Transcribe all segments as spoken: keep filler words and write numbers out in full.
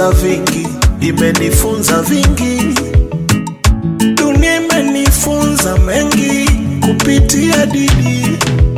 imejifunza vingi, imenifunza vingi. Dunia imenifunza mengi kupitia Didi.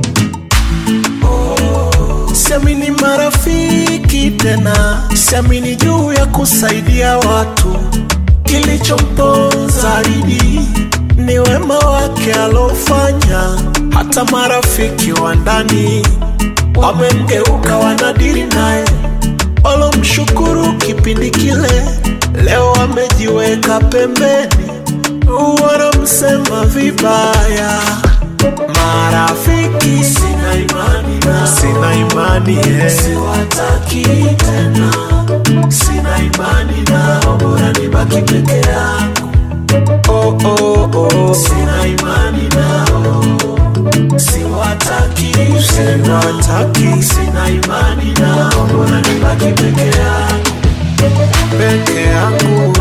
Oh, siamini marafiki tena, siamini juu ya kusaidia watu. Kilichomponza Didi ni wema wake alofanya. Hata marafiki wa ndani wamemgeuka, wanadiri naye, walomshukuru kipindi kile, leo wamejiweka pembeni, wanamsema vibaya. Marafiki sina imani nao, sina imani eh. Siwataki tena, sina imani nao, bora nibaki peke yangu. Oh oh oh, sina imani nao, siwataki, siwataki, sina imani nao, bora nibaki peke yangu, peke yangu.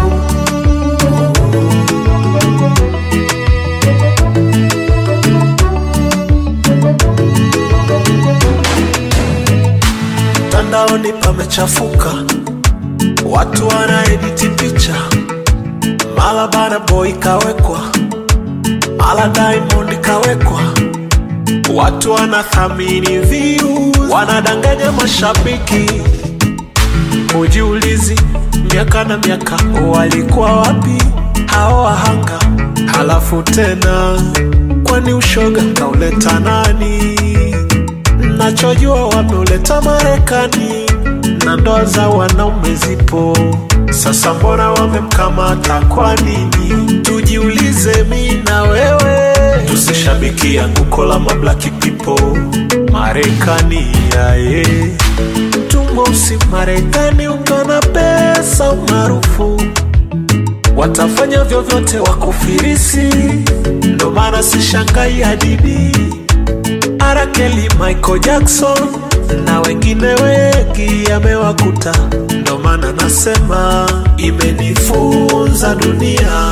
Tandaoni pamechafuka, watu wana edit picha, mala Burna Boy kawekwa, mala Diamond kawekwa. Watu wanathamini views, wanadanganya mashabiki. Ujiulizi miaka na miaka walikuwa wapi hao wahanga? Halafu tena, kwani ushoga kauleta nani? Nachojua wameuleta Marekani, na ndoa za wanaume zipo. Sasa mbona wamemkamata kwa nini? Tujiulize mi na wewe, tusishabiki anguko la mablaki people. Marekani yae, tumosi Marekani, ungana pesa umaarufu, watafanya vyovyote wakufirisi. Ndo maana sishangai ya Didi, R. Kelly, Michael Jackson na wengine wengi yamewakuta. Ndo maana nasema imenifunza dunia.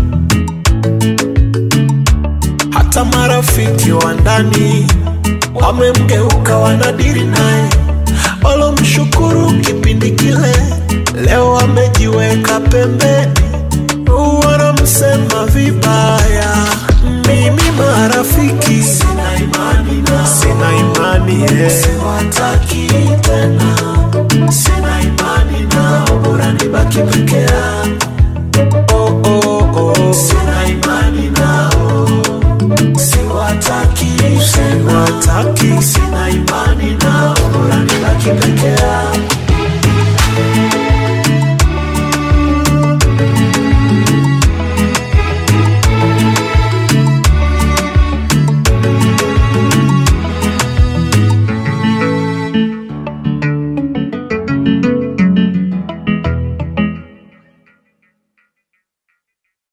Hata marafiki wa ndani wamemgeuka, wanadiri naye, walomshukuru kipindi kile, leo wamejiweka pembeni, wanamsema vibaya. Mimi marafiki sina imani nao, sina imani eh. Siwataki tena,